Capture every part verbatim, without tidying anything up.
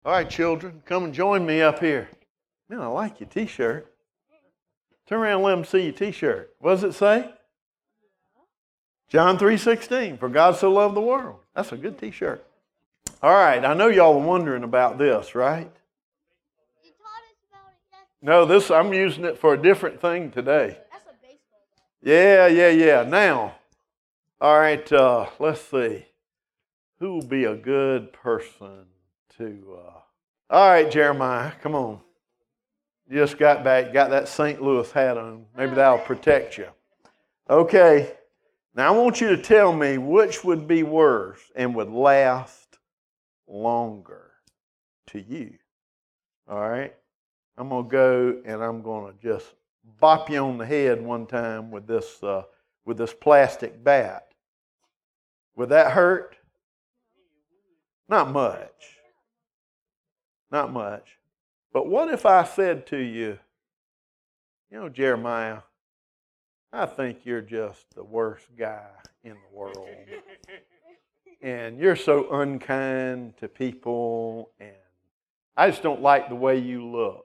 All right, children, come and join me up here. Man, I like your t-shirt. Turn around and let them see your t-shirt. What does it say? John three sixteen, for God so loved the world. That's a good t-shirt. All right, I know y'all are wondering about this, right? You taught us about it yesterday. No, this I'm using it for a different thing today. That's a baseball bat. Yeah, yeah, yeah. Now, all right, uh, let's see. Who will be a good person to... Uh... All right, Jeremiah, come on. You just got back, got that Saint Louis hat on. Maybe that'll protect you. Okay. Now I want you to tell me which would be worse and would last longer to you. All right? I'm going to go and I'm going to just bop you on the head one time with this uh, with this plastic bat. Would that hurt? Not much. Not much. But what if I said to you, you know, Jeremiah, I think you're just the worst guy in the world. And you're so unkind to people, and I just don't like the way you look.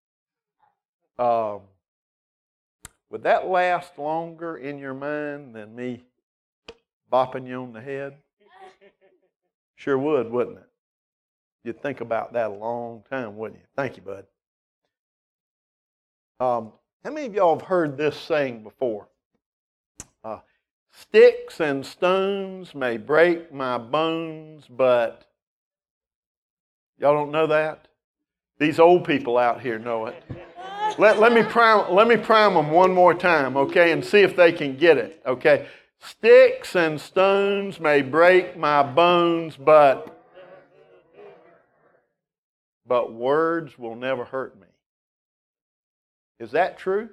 Um, would that last longer in your mind than me bopping you on the head? Sure would, wouldn't it? You'd think about that a long time, wouldn't you? Thank you, bud. Um, how many of y'all have heard this saying before? Uh, Sticks and stones may break my bones, but y'all don't know that? These old people out here know it. Let, let me prime, let me prime them one more time, okay, and see if they can get it, okay? Sticks and stones may break my bones, but but words will never hurt me. Is that true?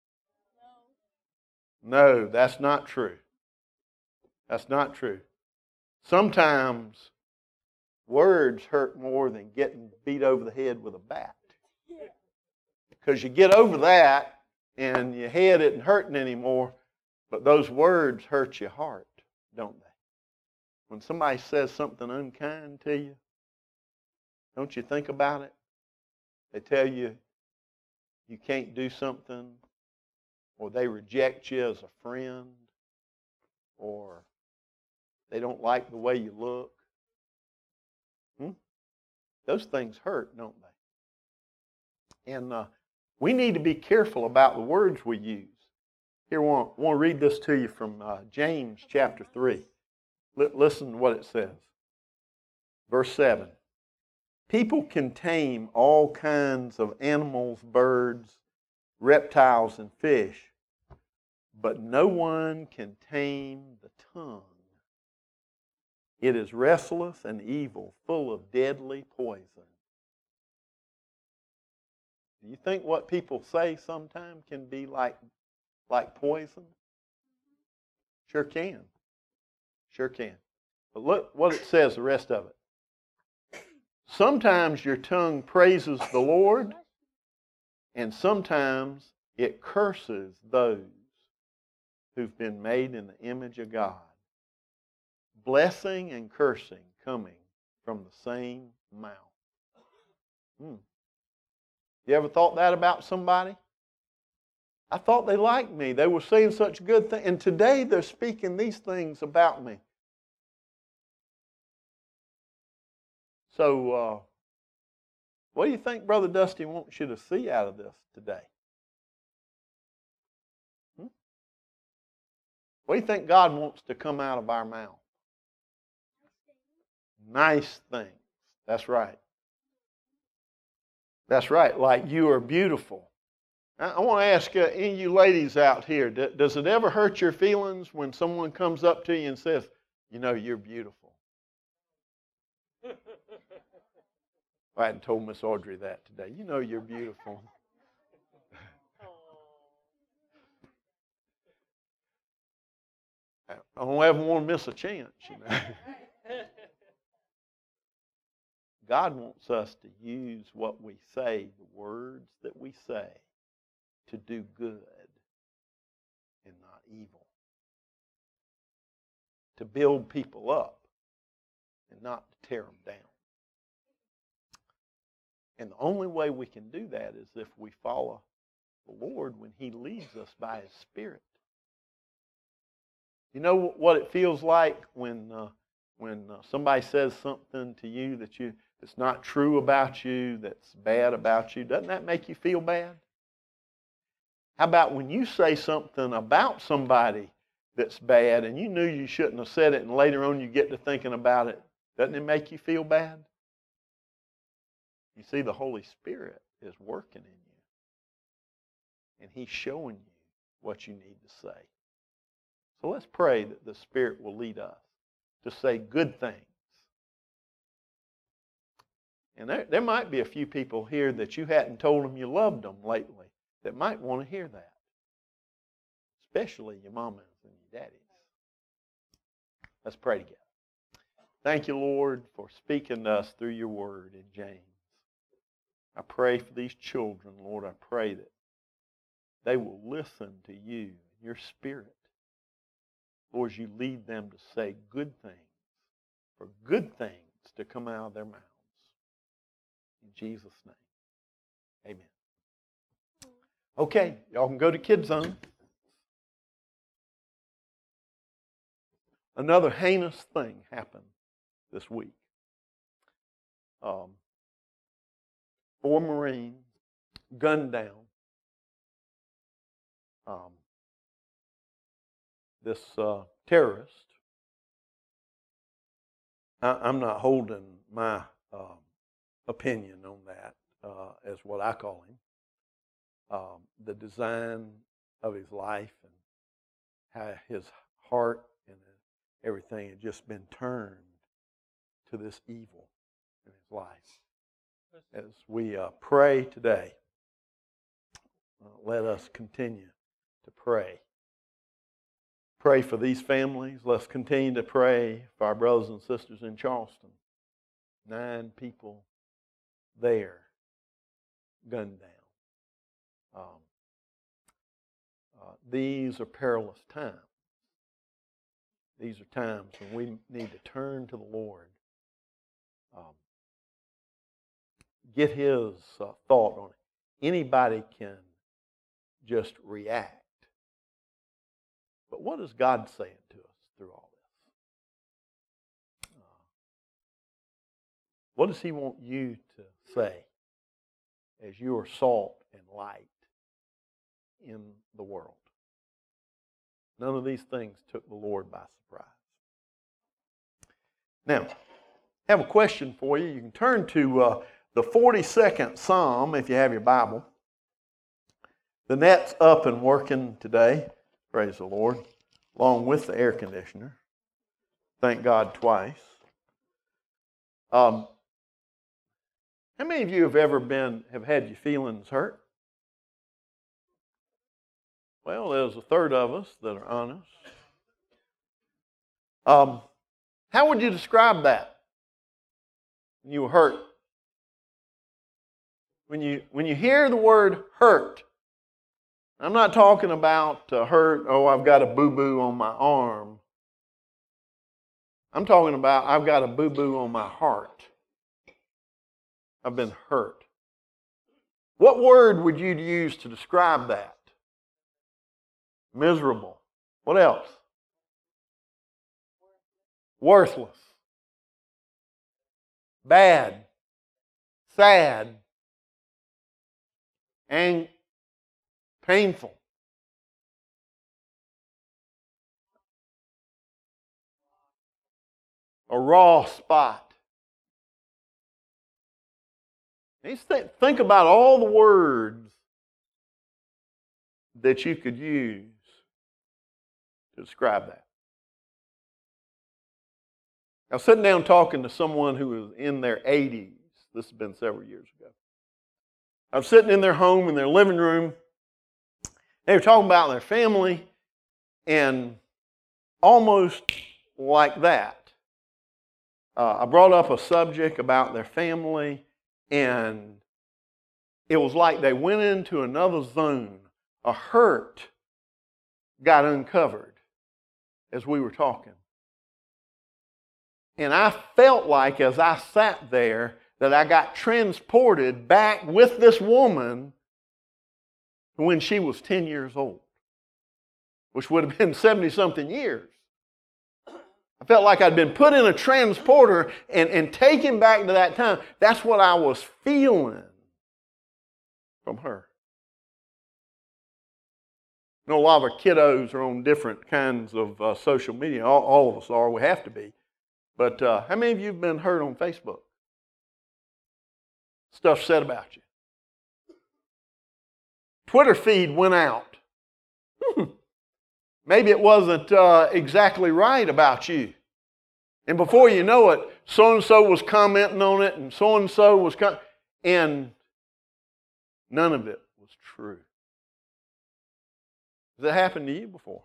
No, that's not true. That's not true. Sometimes words hurt more than getting beat over the head with a bat. Because you get over that and your head isn't hurting anymore, but those words hurt your heart, don't they? When somebody says something unkind to you, don't you think about it? They tell you you can't do something, or they reject you as a friend, or they don't like the way you look. Hmm? Those things hurt, don't they? And uh, we need to be careful about the words we use. Here, I want, I want to read this to you from uh, James chapter three. L- listen to what it says. Verse seven. People can tame all kinds of animals, birds, reptiles, and fish, but no one can tame the tongue. It is restless and evil, full of deadly poison. Do you think what people say sometimes can be like, like poison? Sure can. Sure can. But look what it says, the rest of it. Sometimes your tongue praises the Lord, and sometimes it curses those who've been made in the image of God. Blessing and cursing coming from the same mouth. Hmm. You ever thought that about somebody? I thought they liked me. They were saying such good things. And today they're speaking these things about me. So, uh, what do you think Brother Dusty wants you to see out of this today? Hmm? What do you think God wants to come out of our mouth? Nice things. That's right. That's right. Like you are beautiful. I, I want to ask uh, any of you ladies out here, d- does it ever hurt your feelings when someone comes up to you and says, you know, you're beautiful? I hadn't told Miss Audrey that today. You know you're beautiful. I don't ever want to miss a chance, you know. God wants us to use what we say, the words that we say, to do good and not evil. To build people up and not to tear them down. And the only way we can do that is if we follow the Lord when He leads us by His Spirit. You know what it feels like when uh, when uh, somebody says something to you that you that's not true about you, that's bad about you? Doesn't that make you feel bad? How about when you say something about somebody that's bad and you knew you shouldn't have said it, and later on you get to thinking about it? Doesn't it make you feel bad? You see, the Holy Spirit is working in you, and He's showing you what you need to say. So let's pray that the Spirit will lead us to say good things. And there, there might be a few people here that you hadn't told them you loved them lately that might want to hear that, especially your mamas and your daddies. Let's pray together. Thank you, Lord, for speaking to us through your word in James. I pray for these children, Lord. I pray that they will listen to you and your Spirit. Lord, as you lead them to say good things, for good things to come out of their mouths. In Jesus' name, amen. Okay, y'all can go to Kids Zone. Another heinous thing happened this week. Um, four Marines gunned down um, this uh, terrorist. I, I'm not holding my uh, opinion on that uh, as what I call him. Um, the design of his life and how his heart and everything had just been turned to this evil in his life. As we uh, pray today, uh, let us continue to pray. Pray for these families. Let's continue to pray for our brothers and sisters in Charleston. Nine people there gunned down. Um, uh, these are perilous times. These are times when we need to turn to the Lord. Um, get His uh, thought on it. Anybody can just react. But what is God saying to us through all this? Uh, what does He want you to say as you are salt and light in the world? None of these things took the Lord by surprise. Now, I have a question for you. You can turn to uh, the forty-second Psalm if you have your Bible. The net's up and working today, praise the Lord, along with the air conditioner. Thank God twice. Um, how many of you have ever been, have had your feelings hurt? Well, there's a third of us that are honest. Um, how would you describe that? When you were hurt. When you when you hear the word hurt, I'm not talking about uh, hurt, oh, I've got a boo-boo on my arm. I'm talking about I've got a boo-boo on my heart. I've been hurt. What word would you use to describe that? Miserable. What else? Worthless. Bad. Sad. And painful. A raw spot. Think about all the words that you could use to describe that. I was sitting down talking to someone who was in their eighties. This has been several years ago. I was sitting in their home, in their living room. They were talking about their family, and almost like that, uh, I brought up a subject about their family, and it was like they went into another zone. A hurt got uncovered as we were talking. And I felt like as I sat there that I got transported back with this woman to when she was ten years old, which would have been seventy-something years. I felt like I'd been put in a transporter and, and taken back to that time. That's what I was feeling from her. You know, a lot of our kiddos are on different kinds of uh, social media. All, all of us are. We have to be. But uh, how many of you have been hurt on Facebook? Stuff said about you. Twitter feed went out. Hmm. Maybe it wasn't uh, exactly right about you. And before you know it, so-and-so was commenting on it, and so-and-so was... Com- and none of it was true. Has that happened to you before?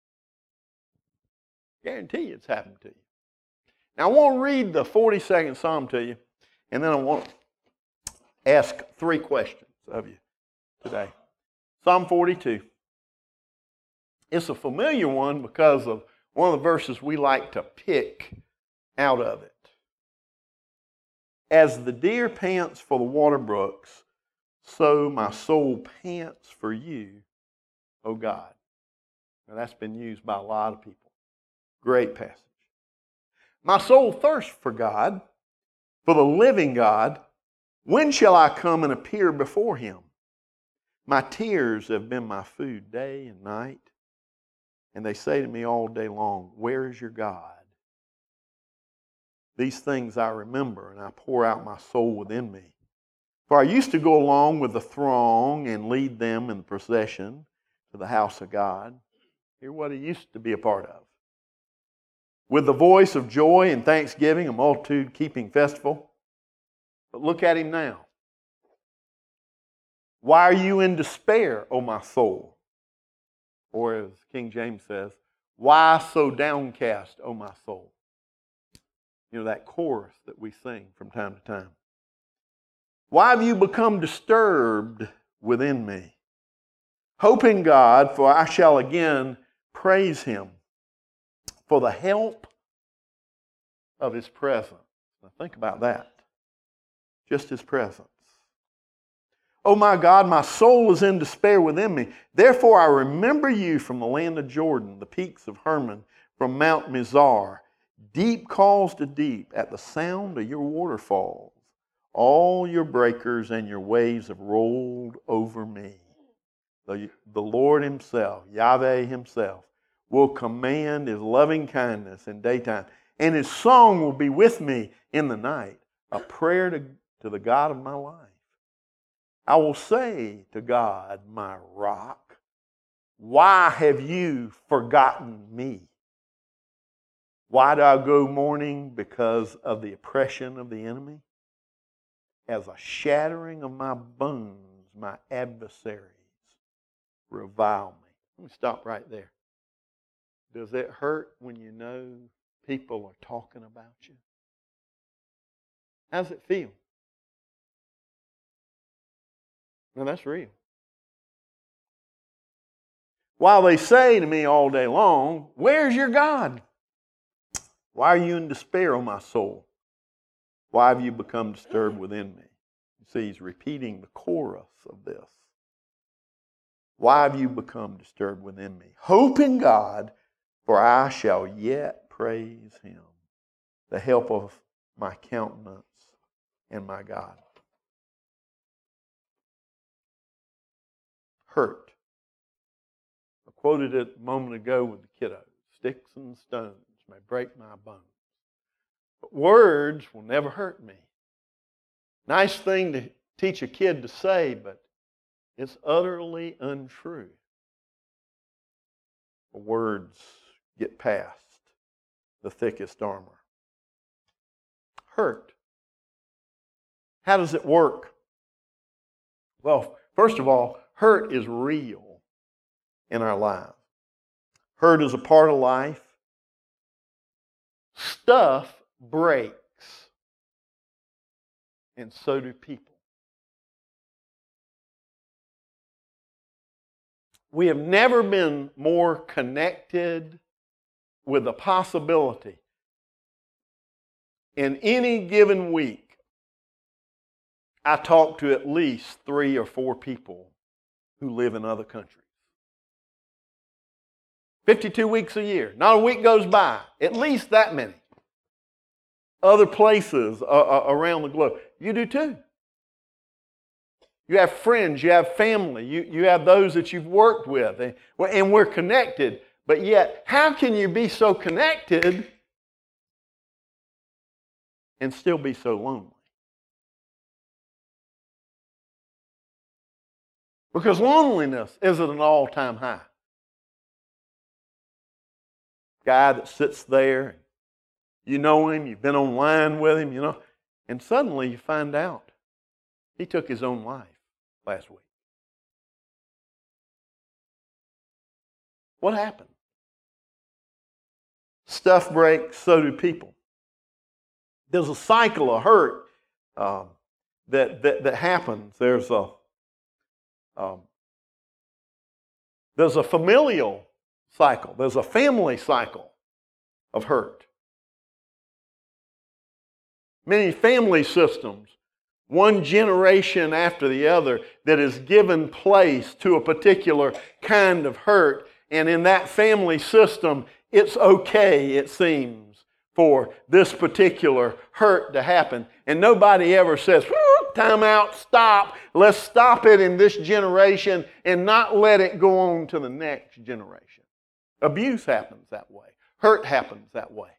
Guarantee you it's happened to you. Now, I want to read the forty-second Psalm to you, and then I want to ask three questions of you today. Psalm forty-two. It's a familiar one because of one of the verses we like to pick out of it. As the deer pants for the water brooks, so my soul pants for you, O God. Now that's been used by a lot of people. Great passage. My soul thirsts for God, for the living God. When shall I come and appear before Him? My tears have been my food day and night, and they say to me all day long, where is your God? These things I remember, and I pour out my soul within me. For I used to go along with the throng and lead them in the procession to the house of God. Hear what he used to be a part of. With the voice of joy and thanksgiving, a multitude keeping festival. But look at him now. Why are you in despair, O my soul? Or as King James says, why so downcast, O my soul? You know, that chorus that we sing from time to time. Why have you become disturbed within me? Hope in God, for I shall again praise Him for the help of His presence. Now think about that. Just His presence. Oh my God, my soul is in despair within me. Therefore I remember you from the land of Jordan, the peaks of Hermon, from Mount Mizar. Deep calls to deep at the sound of your waterfalls. All your breakers and your waves have rolled over me. The, the Lord Himself, Yahweh Himself, will command His loving kindness in daytime, and His song will be with me in the night, a prayer to, to the God of my life. I will say to God, my rock, why have you forgotten me? Why do I go mourning? Because of the oppression of the enemy? As a shattering of my bones, my adversaries revile me. Let me stop right there. Does it hurt when you know people are talking about you? How does it feel? Now that's real. While they say to me all day long, where's your God? Why are you in despair, O my soul? Why have you become disturbed within me? You see, he's repeating the chorus of this. Why have you become disturbed within me? Hope in God, for I shall yet praise Him, the help of my countenance and my God. Hurt. I quoted it a moment ago with the kiddos. Sticks and stones may break my bones, but words will never hurt me. Nice thing to teach a kid to say, but it's utterly untrue. The words get past the thickest armor. Hurt. How does it work? Well, first of all, hurt is real in our lives. Hurt is a part of life. Stuff breaks, and so do people. We have never been more connected with the possibility in any given week I talk to at least three or four people who live in other countries. fifty-two weeks a year. Not a week goes by. At least that many. Other places uh, uh, around the globe. You do too. You have friends, you have family, you, you have those that you've worked with, and, and we're connected. But yet, how can you be so connected and still be so lonely? Because loneliness is at an all-time high. Guy that sits there, you know him, you've been online with him, you know, and suddenly you find out he took his own life last week. What happened? Stuff breaks, so do people. There's a cycle of hurt um, that, that that happens. There's a um, there's a familial cycle. There's a family cycle of hurt. Many family systems, one generation after the other, that has given place to a particular kind of hurt. And in that family system, it's okay, it seems, for this particular hurt to happen. And nobody ever says, time out, stop. Let's stop it in this generation and not let it go on to the next generation. Abuse happens that way. Hurt happens that way.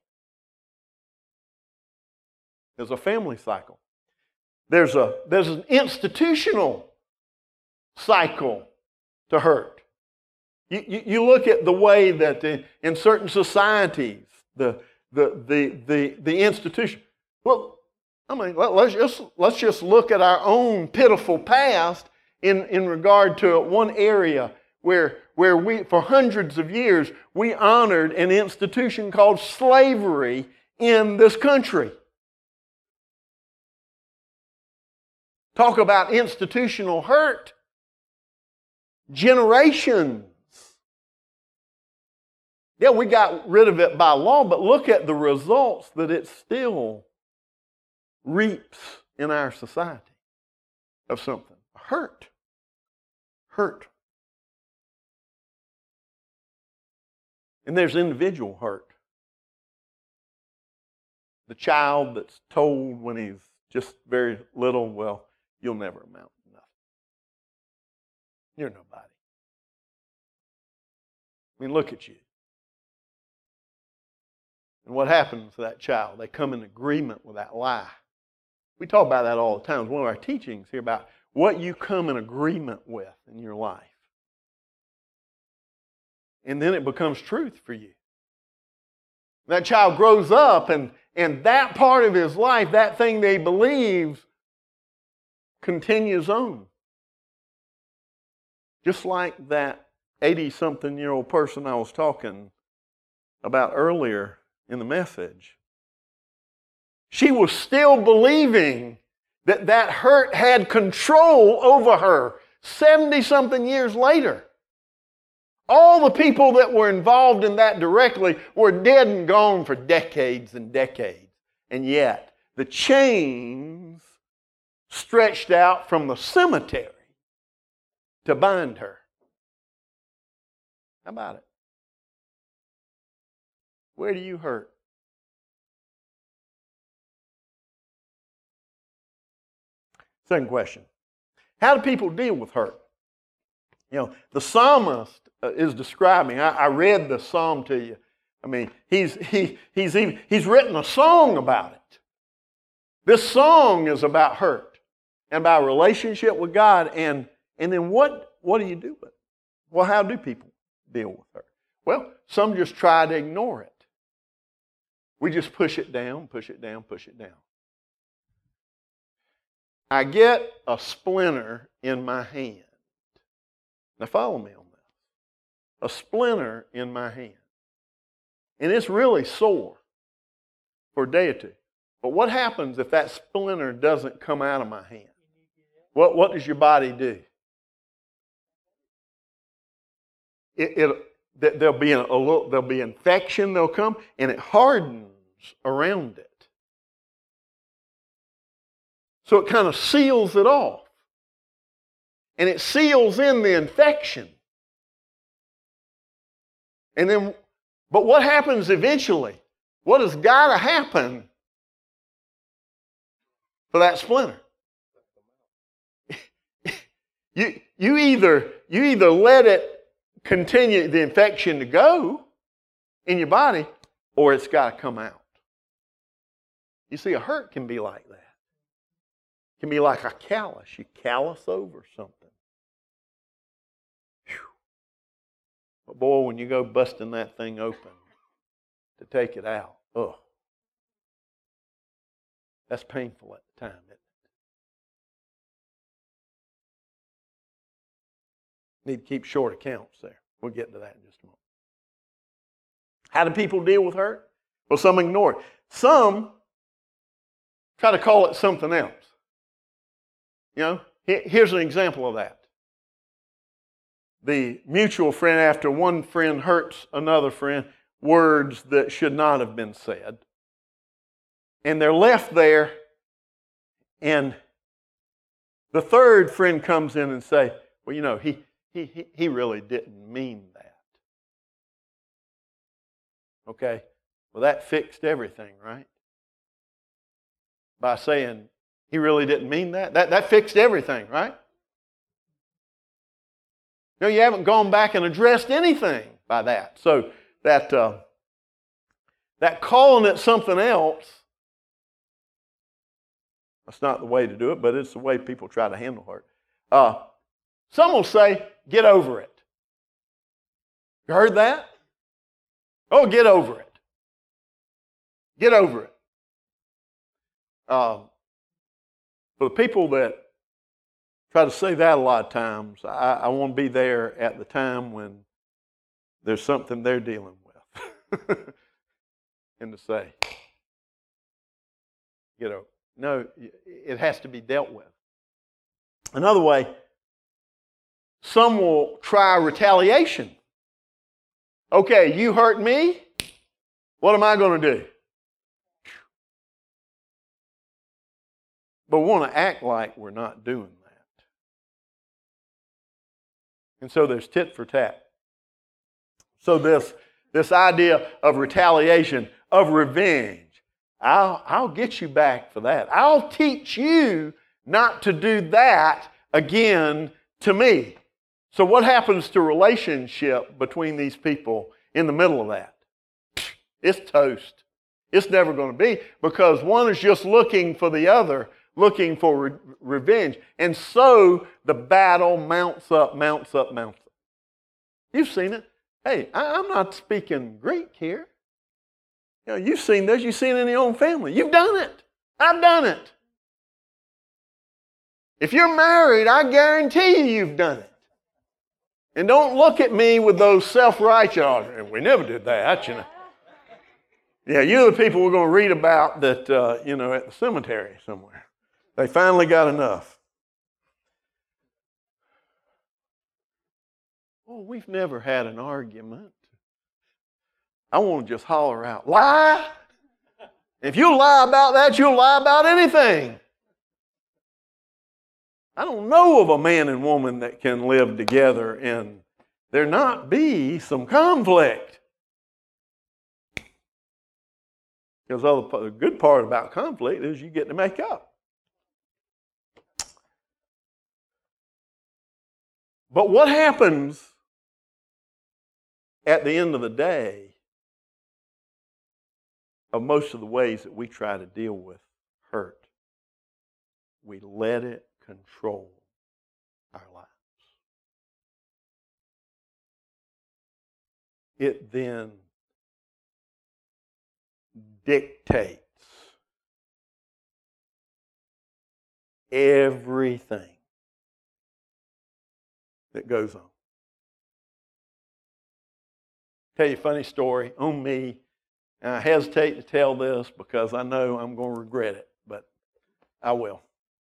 There's a family cycle. There's a there's an institutional cycle to hurt. You, you, you look at the way that in, in certain societies, the the the the the institution. Well, I mean, let, let's just let's just look at our own pitiful past in, in regard to one area where where we for hundreds of years we honored an institution called slavery in this country. Talk about institutional hurt. Generations. Yeah, we got rid of it by law, but look at the results that it still reaps in our society of something. Hurt. Hurt. And there's individual hurt. The child that's told when he's just very little, well, you'll never amount to nothing. You're nobody. I mean, look at you. And what happens to that child? They come in agreement with that lie. We talk about that all the time. It's one of our teachings here about what you come in agreement with in your life. And then it becomes truth for you. That child grows up and, and that part of his life, that thing they believes, continues on. Just like that eighty-something-year-old person I was talking about earlier in the message. She was still believing that that hurt had control over her seventy-something years later. All the people that were involved in that directly were dead and gone for decades and decades. And yet, the chains stretched out from the cemetery to bind her. How about it? Where do you hurt? Second question. How do people deal with hurt? You know, the psalmist is describing, I, I read the psalm to you. I mean, he's, he, he's, even, he's written a song about it. This song is about hurt and about relationship with God. And, and then what, what do you do with it? Well, how do people deal with hurt? Well, some just try to ignore it. We just push it down, push it down, push it down. I get a splinter in my hand. Now follow me on this. A splinter in my hand. And it's really sore for a day or two. But what happens if that splinter doesn't come out of my hand? What, what does your body do? It, it, there'll be a, a little, there'll be infection, they'll come, and it hardens around it. So it kind of seals it off. And it seals in the infection. And then, but what happens eventually? What has got to happen for that splinter? you, you, either, you either let it continue, the infection to go in your body, or it's got to come out. You see, a hurt can be like that. It can be like a callus. You callus over something. Whew. But boy, when you go busting that thing open to take it out, ugh. That's painful at the time, isn't it? Need to keep short accounts there. We'll get to that in just a moment. How do people deal with hurt? Well, some ignore it. Some try to call it something else. You know, here's an example of that. The mutual friend, after one friend hurts another friend, words that should not have been said. And they're left there, and the third friend comes in and say, well, you know, he, he, he really didn't mean that. Okay? Well, that fixed everything, right? By saying, he really didn't mean that. That, that fixed everything, right? No, you haven't gone back and addressed anything by that. So that, uh, that calling it something else, that's not the way to do it, but it's the way people try to handle hurt. Uh, some will say, get over it. You heard that? Oh, get over it. Get over it. Um, for the people that try to say that a lot of times, I, I want to be there at the time when there's something they're dealing with. And to say, you know, no, it has to be dealt with. Another way, some will try retaliation. Okay, you hurt me, what am I going to do? But we want to act like we're not doing that. And so there's tit for tat. So this, this idea of retaliation, of revenge, I'll, I'll get you back for that. I'll teach you not to do that again to me. So what happens to relationship between these people in the middle of that? It's toast. It's never going to be, because one is just looking for the other, looking for re- revenge. And so the battle mounts up, mounts up, mounts up. You've seen it. Hey, I, I'm not speaking Greek here. You know, you've seen this. You've seen it in your own family. You've done it. I've done it. If you're married, I guarantee you you've done it. And don't look at me with those self-righteous, oh, we never did that, you know. Yeah, you're the people we're going to read about that, uh, you know, at the cemetery somewhere. They finally got enough. Oh, we've never had an argument. I want to just holler out, lie? If you lie about that, you'll lie about anything. I don't know of a man and woman that can live together and there not be some conflict. Because the good part about conflict is you get to make up. But what happens at the end of the day of most of the ways that we try to deal with hurt? We let it control our lives. It then dictates everything that goes on. Tell you a funny story on me, and I hesitate to tell this because I know I'm going to regret it, but I will.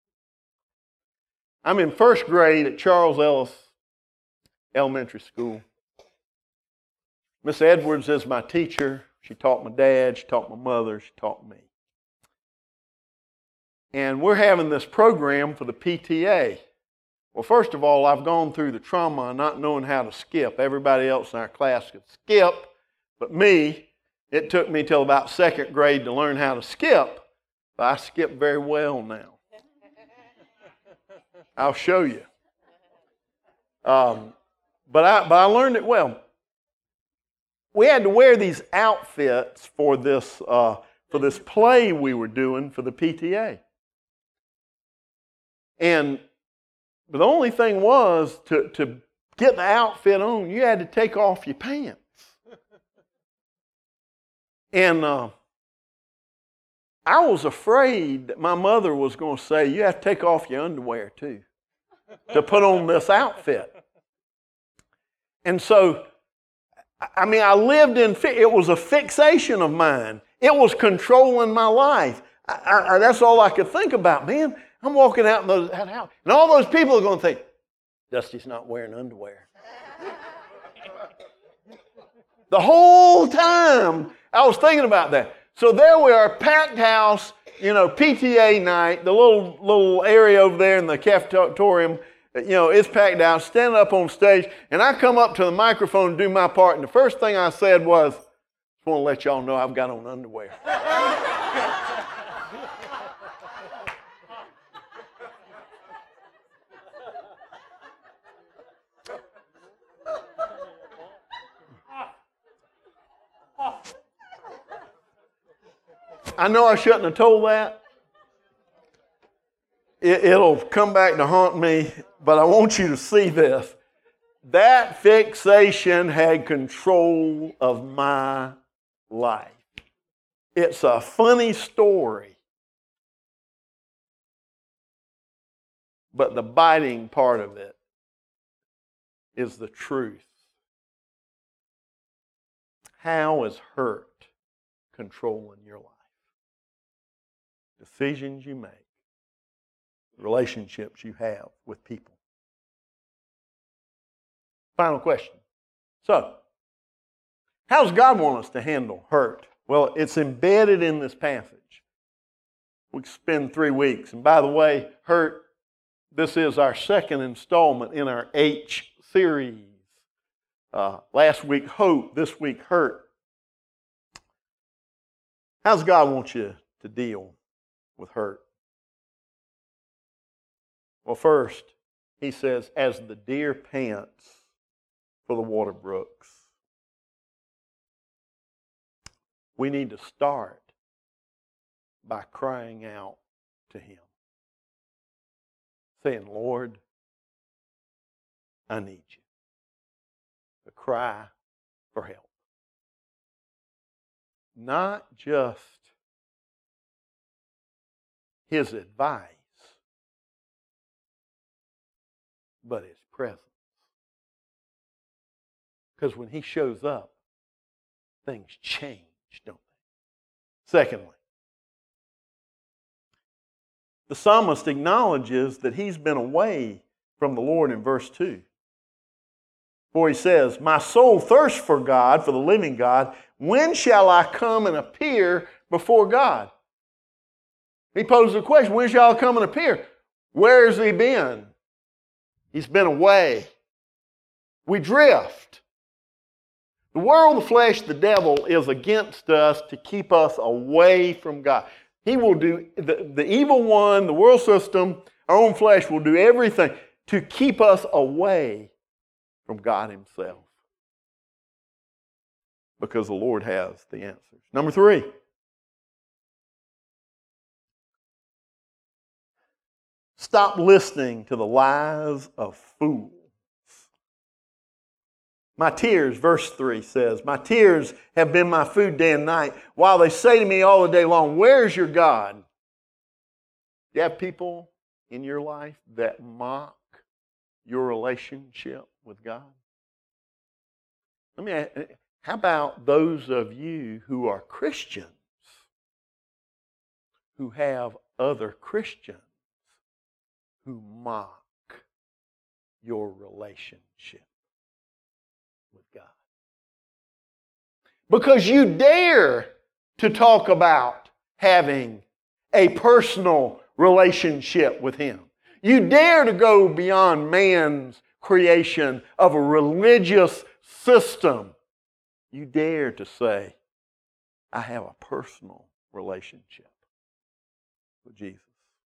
I'm in first grade at Charles Ellis Elementary School. Miss Edwards is my teacher. She taught my dad, she taught my mother, she taught me. And we're having this program for the P T A. Well, first of all, I've gone through the trauma of not knowing how to skip. Everybody else in our class could skip, but me, it took me till about second grade to learn how to skip. But I skip very well now. I'll show you. Um, but, I, but I learned it well. We had to wear these outfits for this, uh, for this play we were doing for the P T A. And but the only thing was, to, to get the outfit on, you had to take off your pants. And uh, I was afraid that my mother was going to say, you have to take off your underwear too to put on this outfit. And so, I mean, I lived in, it was a fixation of mine. It was controlling my life. I, I, that's all I could think about, man. I'm walking out in those, that house, and all those people are going to think, Dusty's not wearing underwear. The whole time I was thinking about that. So there we are, packed house, you know, P T A night, the little little area over there in the cafetorium, you know, it's packed out, standing up on stage, and I come up to the microphone and do my part, and the first thing I said was, just want to let y'all know I've got on underwear. I know I shouldn't have told that. It, it'll come back to haunt me, but I want you to see this. That fixation had control of my life. It's a funny story, but the biting part of it is the truth. How is hurt controlling your life? Decisions you make, relationships you have with people. Final question. So, how does God want us to handle hurt? Well, it's embedded in this passage. We could spend three weeks. And by the way, hurt, this is our second installment in our H series. Uh, last week, hope. This week, hurt. How does God want you to deal with hurt? Well, first, he says, as the deer pants for the water brooks. We need to start by crying out to him, saying, Lord, I need you. To cry for help. Not just his advice, but his presence. Because when he shows up, things change, don't they? Secondly, the psalmist acknowledges that he's been away from the Lord in verse two. For he says, my soul thirsts for God, for the living God. When shall I come and appear before God? He poses a question, when shall I come and appear? Where has he been? He's been away. We drift. The world, the flesh, the devil is against us to keep us away from God. He will do, the, the evil one, the world system, our own flesh will do everything to keep us away from God himself. Because the Lord has the answers. Number three. Stop listening to the lies of fools. My tears, verse three says, my tears have been my food day and night, while they say to me all the day long, where's your God? Do you have people in your life that mock your relationship with God? Let me ask, how about those of you who are Christians, who have other Christians who mock your relationship with God? Because you dare to talk about having a personal relationship with Him. You dare to go beyond man's creation of a religious system. You dare to say, I have a personal relationship with Jesus.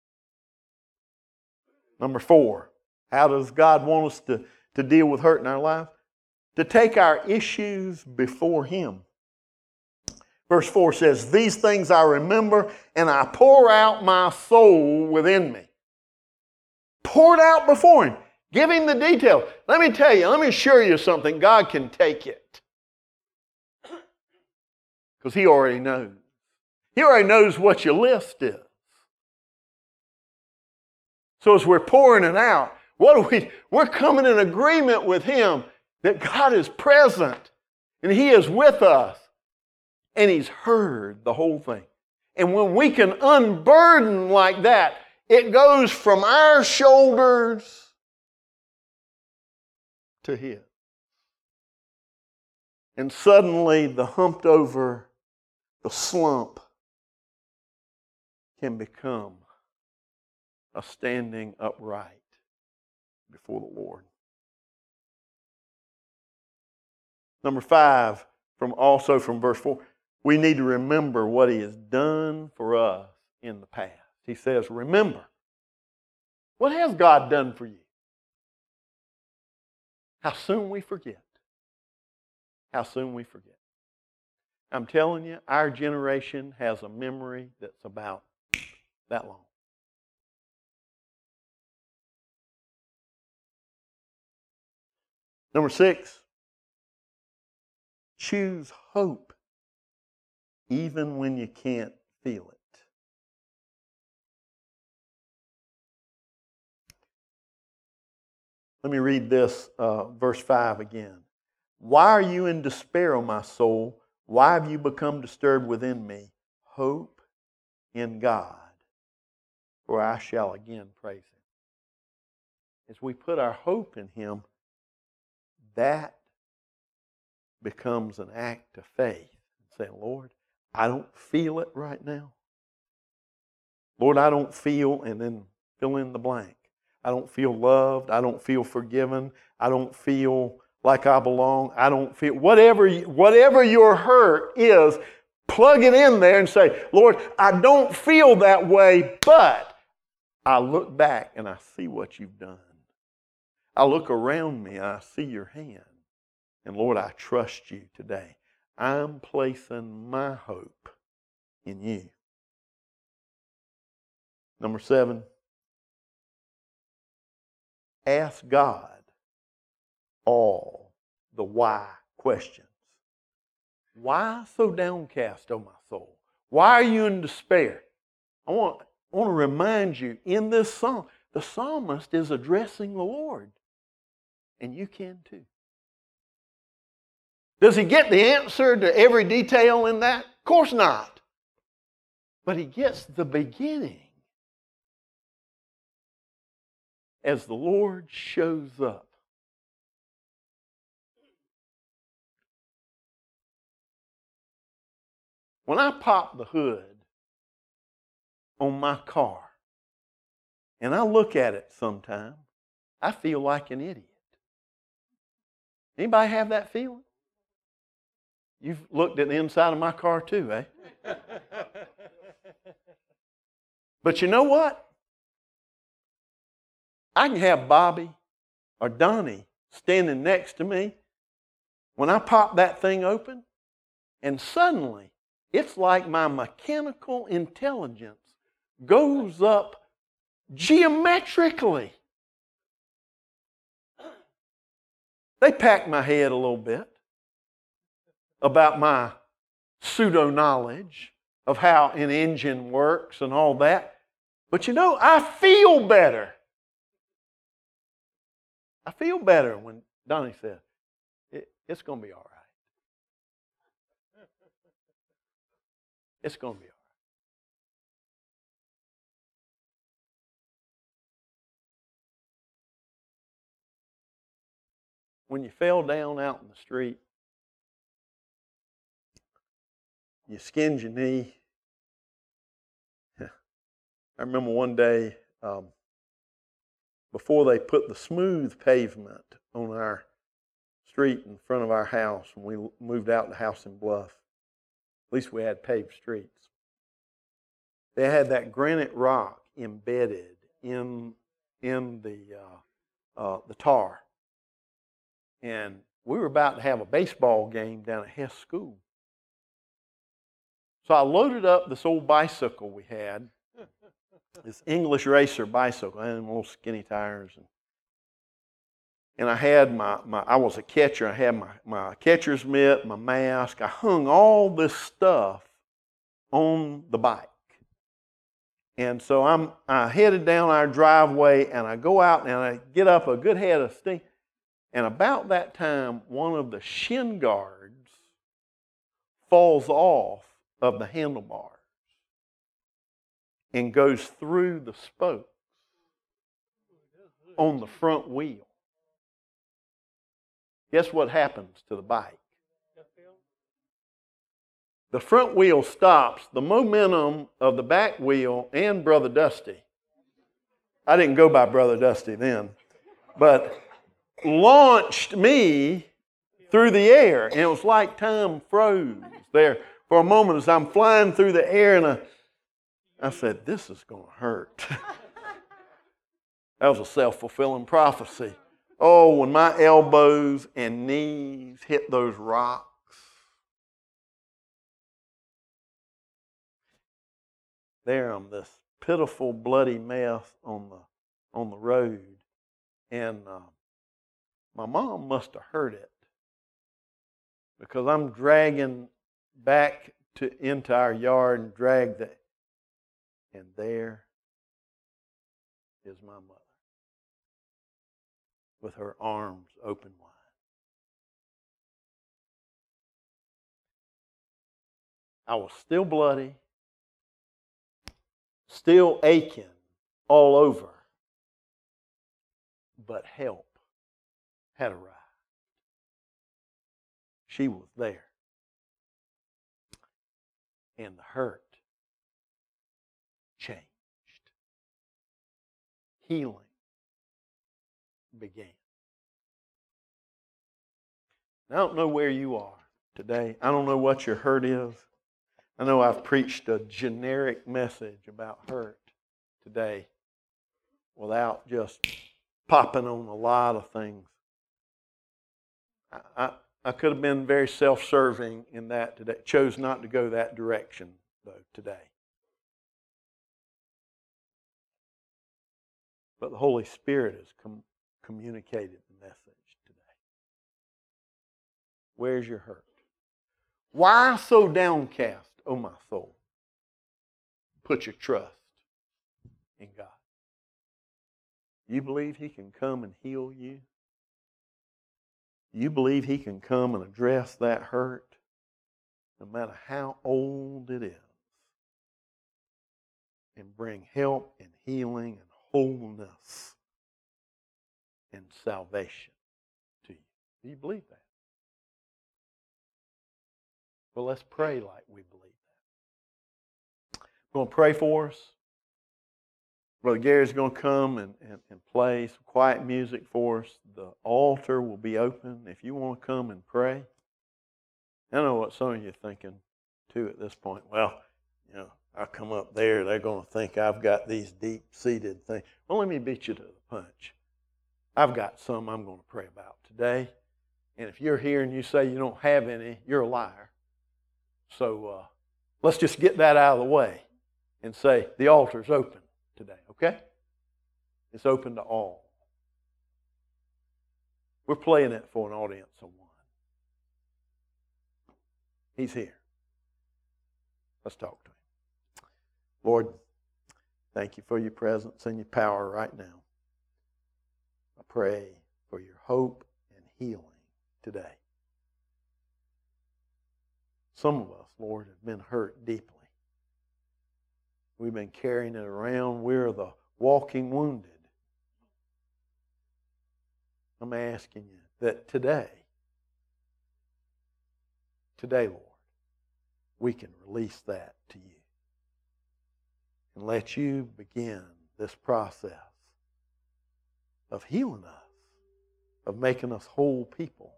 Number four, how does God want us to, to deal with hurt in our life? To take our issues before Him. Verse four says, these things I remember, and I pour out my soul within me. Pour it out before Him. Give Him the details. Let me tell you, let me assure you something. God can take it. Because He already knows. He already knows what your list is. So as we're pouring it out, what are we? We're coming in agreement with Him that God is present and He is with us and He's heard the whole thing. And when we can unburden like that, it goes from our shoulders to His. And suddenly the humped over, the slump can become a standing upright before the Lord. Number five, from also from verse four, we need to remember what He has done for us in the past. He says, remember. What has God done for you? How soon we forget. How soon we forget. I'm telling you, our generation has a memory that's about that long. Number six, choose hope even when you can't feel it. Let me read this, uh, verse five again. Why are you in despair, O my soul? Why have you become disturbed within me? Hope in God, for I shall again praise Him. As we put our hope in Him, that becomes an act of faith. Saying, Lord, I don't feel it right now. Lord, I don't feel, and then fill in the blank. I don't feel loved. I don't feel forgiven. I don't feel like I belong. I don't feel, whatever, whatever your hurt is, plug it in there and say, Lord, I don't feel that way, but I look back and I see what you've done. I look around me and I see your hand. And Lord, I trust you today. I'm placing my hope in you. Number seven, ask God all the why questions. Why so downcast, O my soul? Why are you in despair? I want, I want to remind you, in this psalm, the psalmist is addressing the Lord. And you can too. Does he get the answer to every detail in that? Of course not. But he gets the beginning as the Lord shows up. When I pop the hood on my car and I look at it sometime, I feel like an idiot. Anybody have that feeling? You've looked at the inside of my car too, eh? But you know what? I can have Bobby or Donnie standing next to me when I pop that thing open, and suddenly it's like my mechanical intelligence goes up geometrically. They pack my head a little bit about my pseudo-knowledge of how an engine works and all that. But you know, I feel better. I feel better when Donnie said, it, it's going to be all right. It's going to be all right. When you fell down out in the street, you skinned your knee, I remember one day um, before they put the smooth pavement on our street in front of our house when we moved out to House in Bluff. At least we had paved streets. They had that granite rock embedded in in the uh, uh, the tar, and we were about to have a baseball game down at Hess School. So I loaded up this old bicycle we had, this English Racer bicycle, and little skinny tires, and and I had my, my I was a catcher. I had my, my catcher's mitt, my mask. I hung all this stuff on the bike. And so I'm I headed down our driveway, and I go out and I get up a good head of steam. And about that time, one of the shin guards falls off of the handlebars and goes through the spokes on the front wheel. Guess what happens to the bike? The front wheel stops. The momentum of the back wheel and Brother Dusty, I didn't go by Brother Dusty then, but launched me through the air. And it was like time froze there for a moment as I'm flying through the air, and I, I said, this is going to hurt. That was a self-fulfilling prophecy. Oh, when my elbows and knees hit those rocks, there I'm this pitiful, bloody mess on the on the road, and uh, my mom must have heard it because I'm dragging back to into our yard and dragged it, and there is my mother with her arms open wide. I was still bloody, still aching all over, but help had arrived. She was there. And the hurt changed. Healing began. I don't know where you are today. I don't know what your hurt is. I know I've preached a generic message about hurt today without just popping on a lot of things. I, I, I could have been very self-serving in that today. Chose not to go that direction, though, today. But the Holy Spirit has com- communicated the message today. Where's your hurt? Why so downcast, O my soul? Put your trust in God. You believe He can come and heal you? You believe He can come and address that hurt, no matter how old it is, and bring help and healing and wholeness and salvation to you? Do you believe that? Well, let's pray like we believe that. I'm going to pray for us. Brother Gary's going to come and, and, and play some quiet music for us. The altar will be open if you want to come and pray. I know what some of you are thinking, too, at this point. Well, you know, I come up there, they're going to think I've got these deep-seated things. Well, let me beat you to the punch. I've got some I'm going to pray about today. And if you're here and you say you don't have any, you're a liar. So uh, let's just get that out of the way and say the altar's open today, okay? It's open to all. We're playing it for an audience of one. He's here. Let's talk to Him. Lord, thank you for your presence and your power right now. I pray for your hope and healing today. Some of us, Lord, have been hurt deeply. We've been carrying it around. We're the walking wounded. I'm asking you that today, today, Lord, we can release that to you. and let you begin this process of healing us, of making us whole people,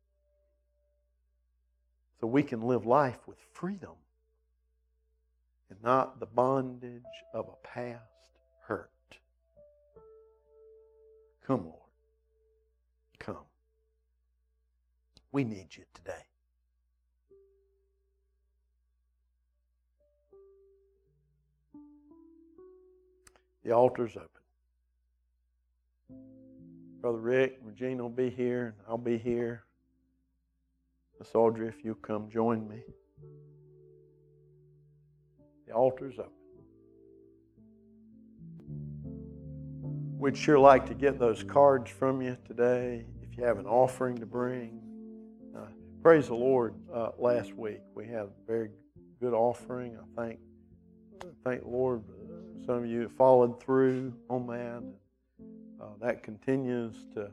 so we can live life with freedom and not the bondage of a past hurt. Come, Lord. Come. We need you today. The altar's open. Brother Rick, Regina will be here, and I'll be here. Miss Audrey, if you'll come join me. The altar's open. We'd sure like to get those cards from you today. If you have an offering to bring. Uh, praise the Lord, uh, last week we had a very good offering. I thank, thank the Lord. Some of you followed through on that. Uh, that continues to,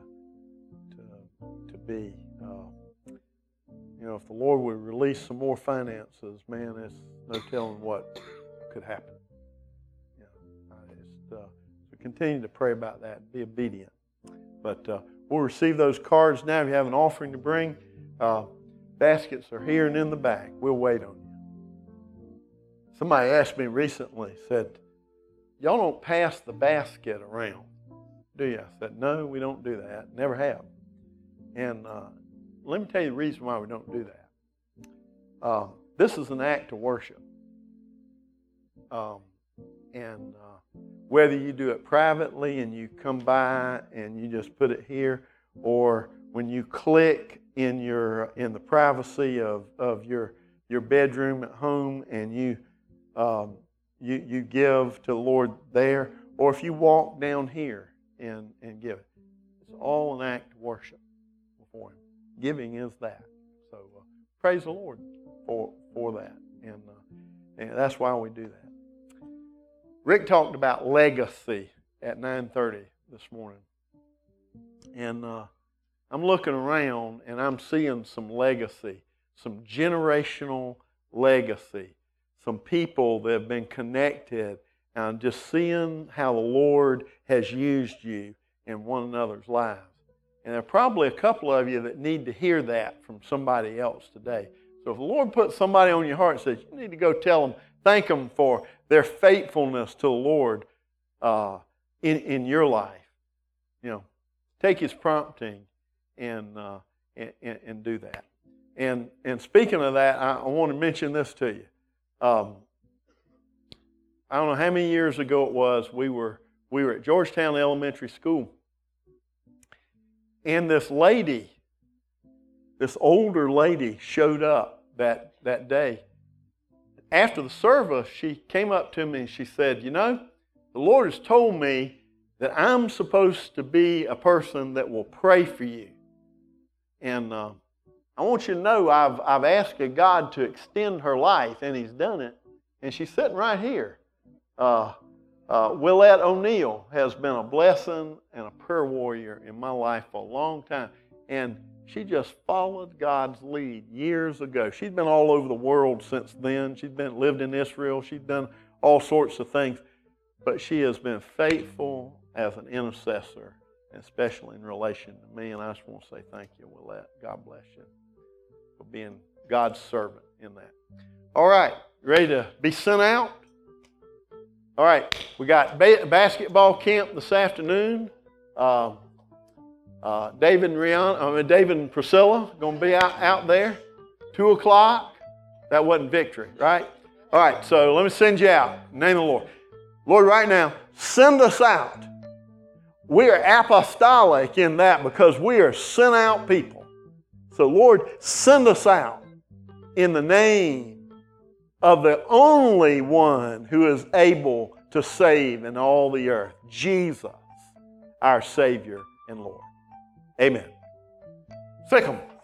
to, to be. Uh, you know, if the Lord would release some more finances, man, there's no telling what could happen. You know, I just, uh, so continue to pray about that and be obedient. But uh, we'll receive those cards now. If you have an offering to bring, uh, baskets are here and in the back. We'll wait on you. Somebody asked me recently, said, y'all don't pass the basket around, do you? I said, no, we don't do that. Never have. And uh, let me tell you the reason why we don't do that. Uh, this is an act of worship. Um, and uh, whether you do it privately and you come by and you just put it here, or when you click in your in the privacy of, of your your bedroom at home and you um, you you give to the Lord there, or if you walk down here and, and give it. It's all an act of worship before Him. Giving is that. So uh, praise the Lord for for that, and uh, and that's why we do that. Rick talked about legacy at nine thirty this morning, and uh, I'm looking around and I'm seeing some legacy, some generational legacy, some people that have been connected, and I'm just seeing how the Lord has used you in one another's lives. And there are probably a couple of you that need to hear that from somebody else today. So if the Lord puts somebody on your heart and says, you need to go tell them, thank them for their faithfulness to the Lord uh, in, in your life, you know, take His prompting and, uh, and, and do that. And, and speaking of that, I, I want to mention this to you. Um, I don't know how many years ago it was, we were, we were at Georgetown Elementary School. And this lady, this older lady showed up that, that day. After the service, she came up to me and she said, you know, the Lord has told me that I'm supposed to be a person that will pray for you. And uh, I want you to know I've, I've asked God to extend her life, and He's done it. And she's sitting right here. Uh, Uh, Willette O'Neill has been a blessing and a prayer warrior in my life for a long time. And she just followed God's lead years ago. She's been all over the world since then. She's been lived in Israel. She's done all sorts of things. But she has been faithful as an intercessor, especially in relation to me. And I just want to say thank you, Willette. God bless you for being God's servant in that. All right, ready to be sent out? All right, we got ba- basketball camp this afternoon. Uh, uh, David and Rihanna, I mean, David and Priscilla going to be out, out there. Two o'clock. That wasn't victory, right? All right, so let me send you out. In the name of the Lord. Lord, right now, send us out. We are apostolic in that because we are sent out people. So, Lord, send us out in the name of the only one who is able to save in all the earth, Jesus, our Savior and Lord. Amen. Sick 'em.